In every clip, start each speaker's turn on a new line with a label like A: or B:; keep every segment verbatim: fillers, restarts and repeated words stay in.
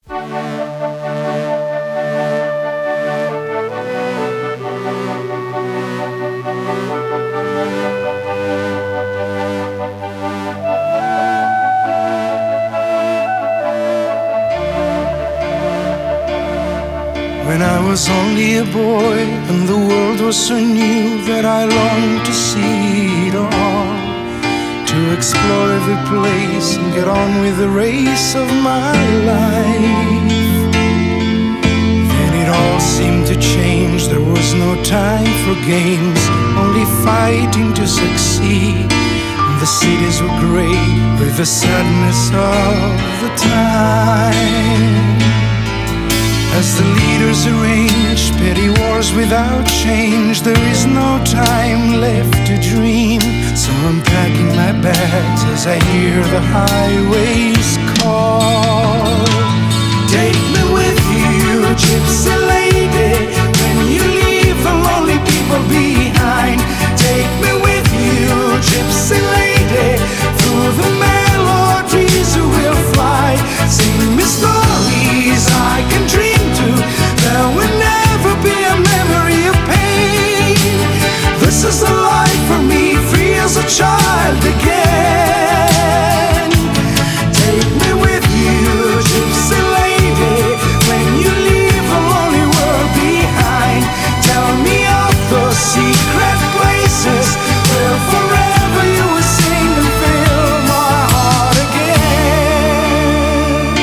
A: When I was only a boy and the world was so new that I longed to see it all, to explore every place and get on with the race of my life. Then it all seemed to change. There was no time for games, only fighting to succeed. And the cities were grey with the sadness of the time. As the leaders arrange petty wars without change, there is no time left to dream. So I'm packing my bags as I hear the highways call. Take me with you, gypsy lady, when you leave the lonely people behind. Take me with you, gypsy lady, through the melodies we'll fly. Sing me stories I can dream. There will never be a memory of pain. This is the life for me, free as a child again. Take me with you, gypsy lady, when you leave a lonely world behind. Tell me of those secret places where forever you will sing and fill my heart again.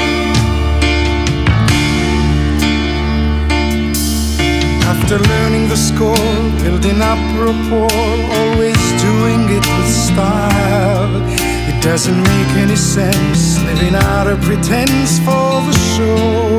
A: After learning the score, building up rapport, always doing it with style, it doesn't make any sense living out a pretense for the show.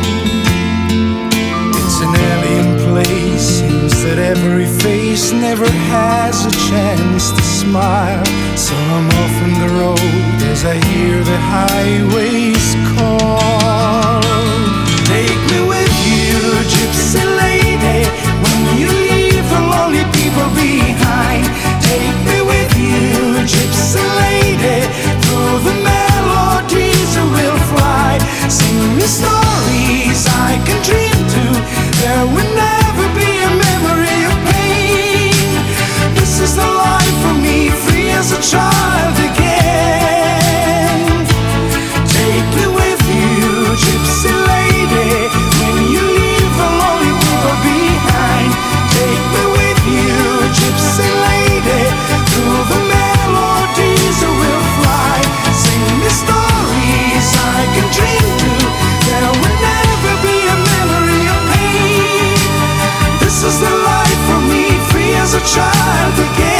A: It's an alien place, seems that every face never has a chance to smile. So I'm off on the road as I hear the highways call. Take me with you, gypsy lady, when you leave the lonely people behind. Take me with you, gypsy lady, through the melodies we'll fly. Sing me stories I can dream to. There will never be a memory of pain. This is the life for me, free as a child again. Take me with you, gypsy lady, when you leave the lonely world behind. Take me with you, gypsy lady, through the melodies we'll fly. Sing me stories I can dream to. There will never be a memory of pain. This is the life for me, free as a child again.